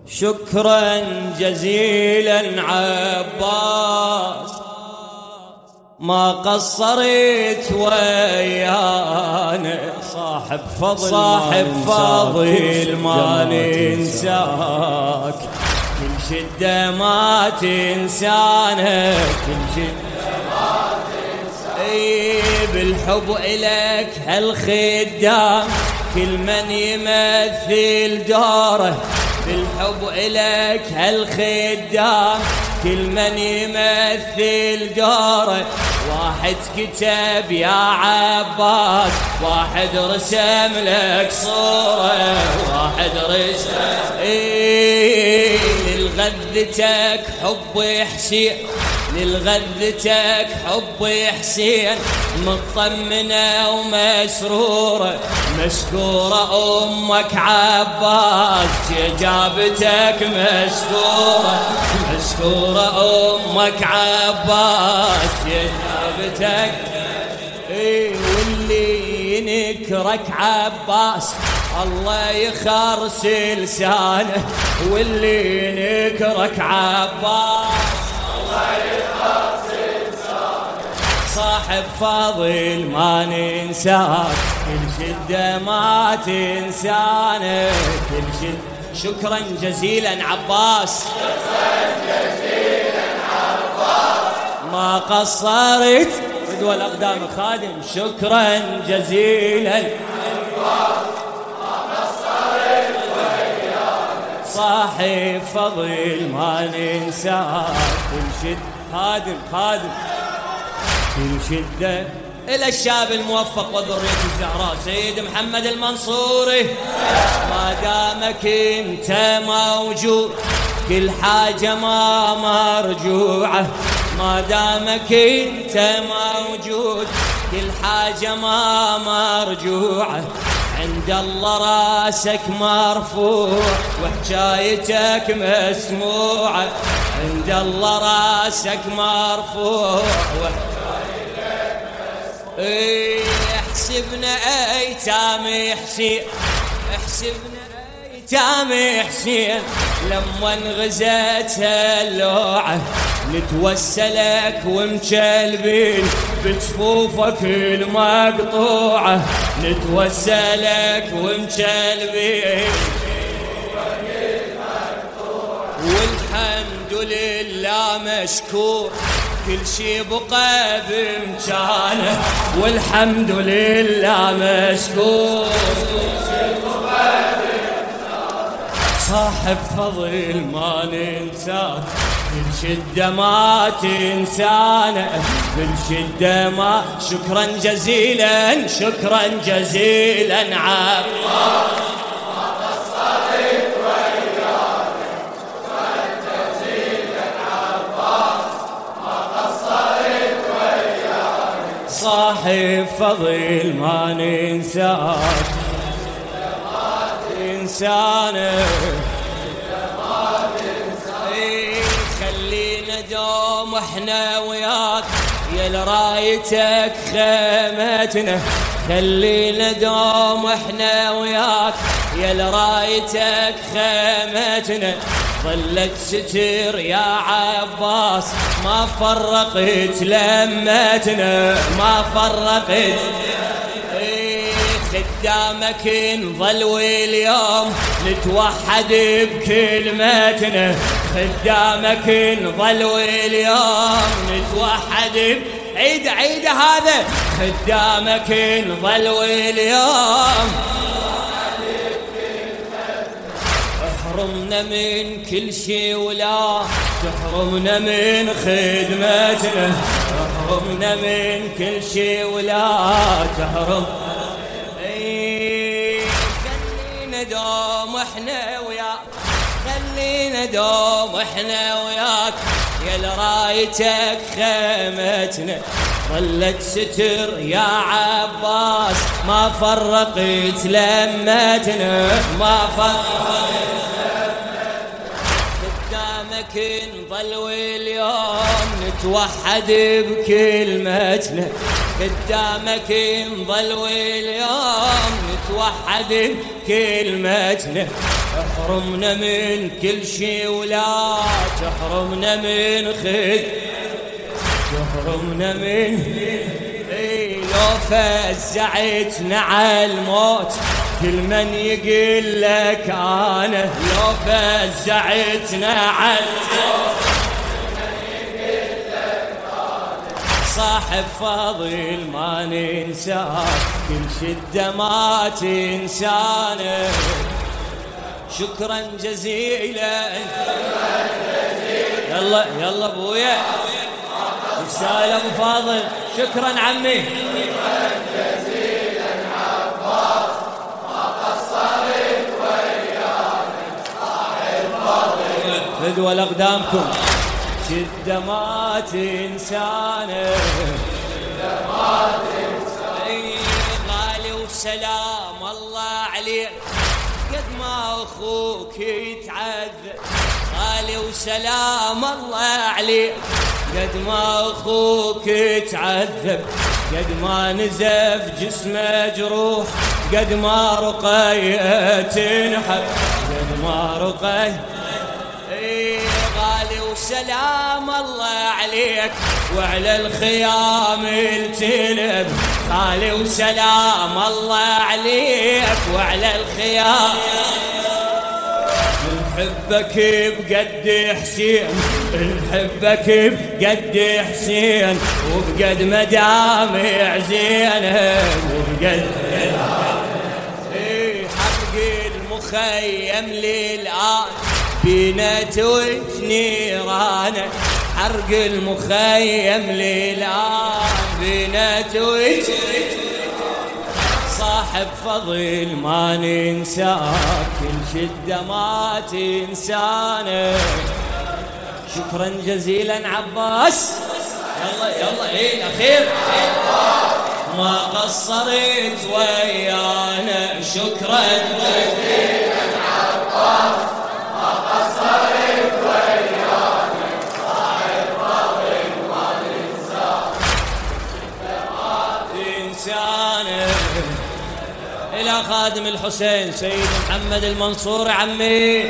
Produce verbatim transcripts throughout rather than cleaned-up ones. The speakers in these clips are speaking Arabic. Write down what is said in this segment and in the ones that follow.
شكرا جزيلا عباس ما قصرت ويانا، صاحب فضل صاحب فضل ما ننساك، كل شدة ما تنسانا، كل شدة ما تنساك. اي بالحب إلك هالخدام كل من يمثل دوره، بالحب إلك هالخدام كل من يمثل دوره. واحد كتب يا عباس، واحد رسم لك صورة، واحد رسم ايه للغذتك حب حسين، للغذتك حب حسين مطمنة ومسرورة، مشكورة أمك عباس جابتك مشكورة، مشكورة أمك عباس جابتك. ايه واللي ينكرك عباس الله يخرس لسانه، واللي ينكرك عباس الله يخرس لسانه. صاحب فاضل ما ننساك، كل شدة ما تنسانا، كل شدة. شكرا جزيلا عباس، شكرا جزيلا عباس ما قصرت فدوى الأقدام خادم. شكرا جزيلا عباس ما قصرت ويانا، صاحب فضل ما ننساك، كل شدة خادم خادم كل شدة. إلى الشاب الموفق وذرية الزهراء سيد محمد المنصوري، ما دامك انت موجود كل حاجة ما مرجوعة، ما دامك انت موجود كل حاجة ما مرجوعة. عند الله راسك مرفوع وحكايتك مسموعة، عند الله راسك مرفوع وحكايتك مسموعة. ايه احسبنا ايتام حسين، احسبنا ايتام حسين لما انغزت اللوعة، نتوسلك ومكلبين بجفوفك المقطوعة، نتوسلك ومكلبين بجفوفك المقطوعة. والحمد لله مشكور كل شي بقى بمكانه، والحمد لله مشكور صاحب فضل ما ننساك، كل شدة ما تنسانا، كل شدة ما. شكرا جزيلا شكرا جزيلا عباس ما قصرت ويانا، شكرا جزيلا عباس ما قصرت ويانا، صاحب فضل ما ننساك إنسانه. ايه خلينا دوم احنا وياك يا لرايتك خيمتنا، خلينا دوم احنا وياك يا لرايتك خيمتنا. ظلت ستر يا عباس ما فرقت لمتنا، ما فرقت. خدامك نظل واليوم نتوحد بكلمتنا، خدامك نظل واليوم نتوحد. عيد عيد هذا خدامك نظل واليوم احرمنا من كل شي ولا تحرمنا من خدمتنا، احرمنا من كل شي ولا تحرم. دوم احنا وياك، خلينا دوم احنا وياك يا لرايتك خيمتنا. ظلت ستر يا عباس ما فرقت لمتنا، ما فرقت لمتنا. قدامك نظل واليوم نتوحد بكلمتنا، قدامك نظل واليوم نتوحد كلمتنا. احرمنا من كل شي ولا تحرمنا من خد، تحرمنا من اي لو فزعتنا على الموت كل من يقول لك انا، لو فزعتنا على الموت صاحب فاضل ما ننساك، كل شدة ما تنسانا. شكرا جزيلا، يلا يلا ابويا رسالة ابو فاضل. شكرا عمي، شكرا جزيلا عباس ما قصرت وياك صاحب فاضل. فدوى لاقدامكم شدة ما تنسانا، شدة ما تنسانا. غالي وسلام الله عليك قد ما اخوك يتعذب، غالي وسلام الله عليك قد ما اخوك يتعذب، قد ما نزف جسمه جروح، قد ما رقية تنحب، قد ما رقية غالي وسلام الله عليك وعلى الخيام التلب، غالي وسلام الله عليك وعلى الخيام. نحبك بقد حسين، نحبك بقد حسين وبقد مدامع زينه، وبقد حق المخيم للآن بينا توج نيرانه، حرق المخيم للآن بينا توج. صاحب فضل ما ننساك كل شدة ما تنسانا. شكرا جزيلا عباس، يلا يلا ايه الاخير ما قصرت ويانا. شكرا جزيلا عباس ما قصرت ويانا صاحب فضل ما ننساك ما تنسانا. إلى خادم الحسين سيد محمد المنصور عمي،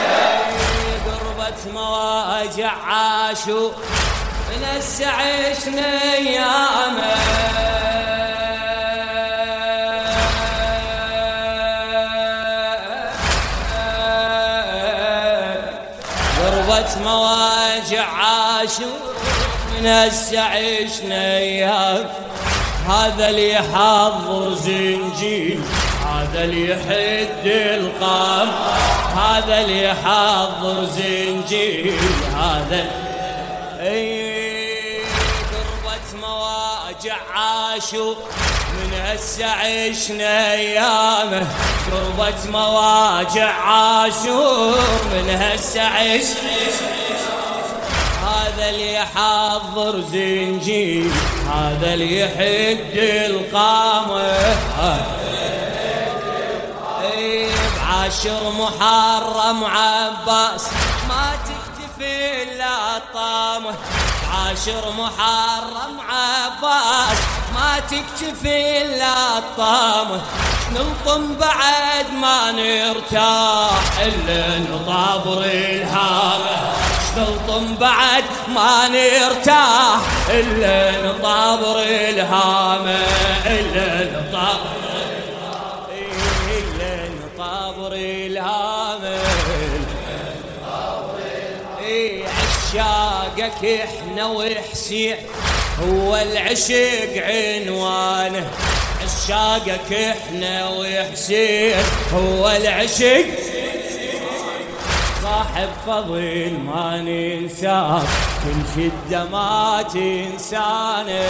قربة مواجع عاشوا من السعشنا ايامه، قربة مواجع عاشوا من السعشنا ايام. هذا اللي يحضر زنجيل، هذا اللي يحد القام، هذا اللي يحضر زنجيل، هذا اي قربة مواجع عاشوا من هسه عشنا ايامه، قربة مواجع عاشوا من هسه عشنا. هذا اللي يحضر زنجيل، هذا اللي يحد القامة، بعاشر محرم عباس ما تكتفي الا الطامة، بعاشر محرم عباس ما تكتفي الا الطامة. نلطم بعد ما نرتاح الا نطابر الهامة، نلطم بعد ما نرتاح إلا نطابر الهامة، إلا نطابر إلا نطابر الهامة. عشاقك إحنا وحسين هو العشق عنوانه، عشاقك إحنا وحسين هو العشق. صاحب فضل ما ننساك كل شدة ما تنسانا.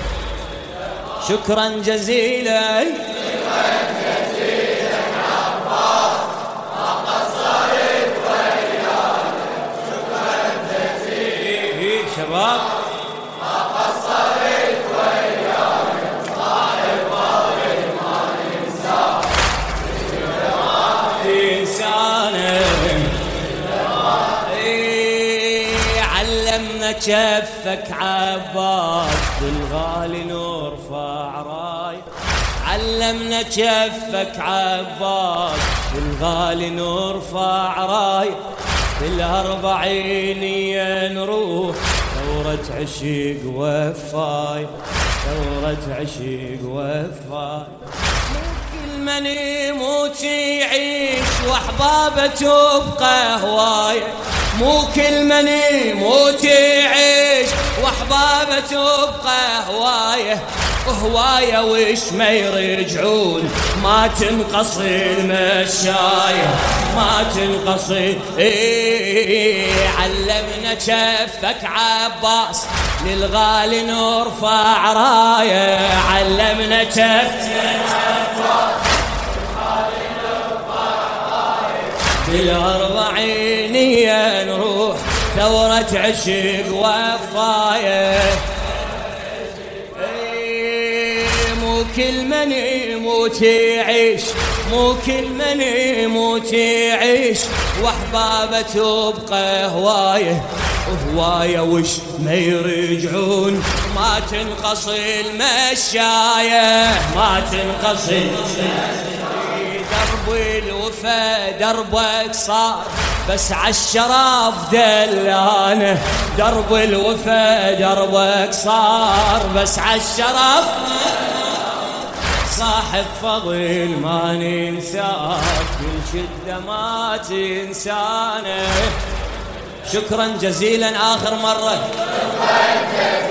شكرا جزيلا، شكرا جزيلا عباس ما قصرت ويانا. شكرا جزيلا شباب ما قصرت ويانا صاحب فضل ما ننساك ما تنسانا. علمنا كفك عباس بالغالي نرفع راي، علمنا جفك عباس بالغالي نرفع راية بالأربعينية نروح ثورة عشق وفاي ثورة عشق وفاي كل من يموت يعيش وأحبابه تبقى هواية مو كل من يموت يعيش وأحبابه تبقى هواية هواية وش ما يرجعون ما تنقصي المشاية ما تنقصي إيه علمنا جفك عباس للغالي نرفع راية علمنا جفك عباس للغالي نرفع راية بالأربعينية نروح ثورة عشق وفاية مو كل من يموت يعيش مو كل من يموت يعيش واحبابه تبقى هوايه هوايه وش ما يرجعون ما تنقصي المشايه ما تنقصي درب الوفا دربك صار بس عالشرف دلانه درب الوفا دربك صار بس عالشرف صاحب فضل ما ننساك كل شدة ما تنسانا شكرا جزيلا آخر مرة